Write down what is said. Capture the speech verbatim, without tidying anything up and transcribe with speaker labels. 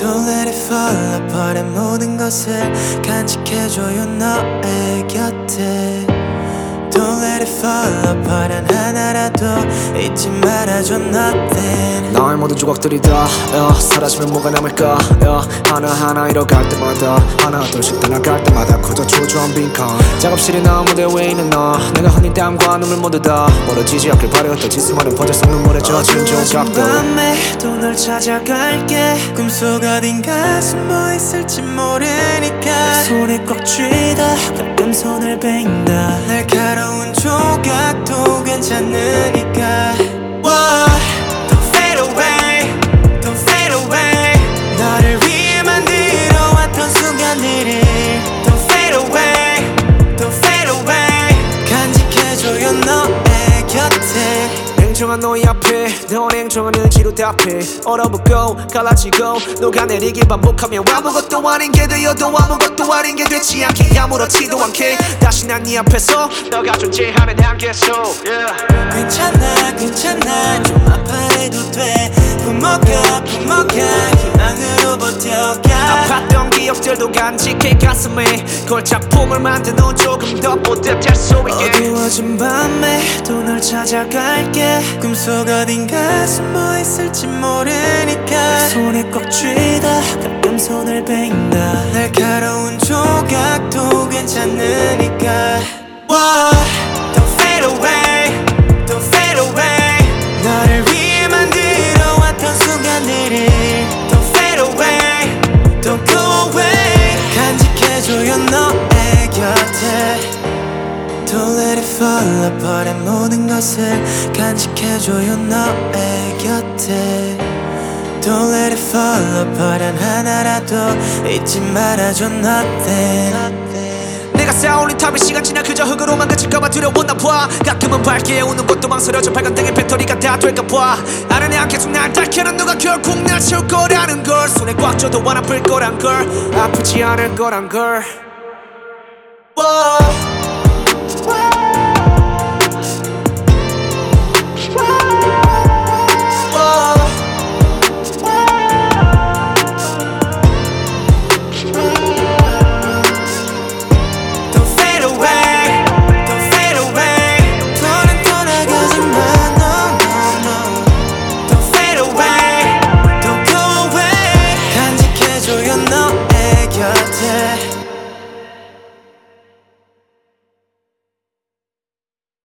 Speaker 1: Don't let it fall apart. 모든 것을 간직해줘요 너의 곁에. Don't let it fall apart. 단 하나라도 잊지 말아줘 nothing.
Speaker 2: 나의 모든 조각들이 다 yeah, 사라지면 뭐가 남을까 yeah, 하나하나 잃어갈 때마다 하나 둘씩 떠나갈 때마다 커져 초조한 빈칸. 작업실이나 무대 위에 있는 너, 내가 흘린 땀과 눈물 모두 다 멀어지지 않길 바래왔던 지수만은 퍼져 썩는 물에 젖은 조각들.
Speaker 1: 밤에 또 널 찾아갈게. 꿈속 어딘가 숨어 있을지 모르니까 손에 꽉 쥐다 가끔 손을 벤다. 날카로운 조각도 괜찮으니까. Whoa, don't fade away, don't fade away. 너를 위해 만들어 왔던 순간들이 Don't fade away, don't fade away. 간직해줘요 너의 곁에.
Speaker 2: 냉정한 너의 앞에 너 냉정한 의지로 답해. 얼어붙고 갈라지고 녹아내리길 반복하며 아무것도 아닌 게 되어도 아무것도 아닌 게 되지 않게 아무렇지도 않게 다시 난 네 앞에서 너가 존재하는 한계속 yeah.
Speaker 1: 괜찮아 괜찮아 좀 아파해도 돼. 품어가 품어가 희망으로 버텨가.
Speaker 2: 아팠던 기억들도 간직해 가슴에 그걸 작품을 만든 넌 조금 더 뿌듯할 수 있게.
Speaker 1: 어두워진 밤에 또 널 찾아갈게. 꿈속 어딘가 숨어 있을지 모르니까 손에 꽉 쥐다 가끔 손을 벤다. 날카로운 조각도 괜찮으니까. Whoa, don't fade away, don't fade away. 너를 위해 만들어 왔던 순간들이 Don't fade away, don't go away. 간직해줘요 너의 곁에. Don't let it fall apart. 모든 것을 간직해줘요 너의 곁에. Don't let it fall apart. 단 하나라도 잊지 말아줘 nothing.
Speaker 2: 내가 쌓아올린 탑이 시간 지나 그저 흙으로만 그칠까봐 두려웠나 봐. 가끔은 밝게 오는 것도 망설여져. 발광등의 배터리가 다 될까봐. 아는 양 계속 날 닳게는 누가 결국 날 채울 거라는 걸. 손에 꽉 쥐어도 안 아플 거란 걸. 아프지 않을 거란 걸.
Speaker 1: Whoa.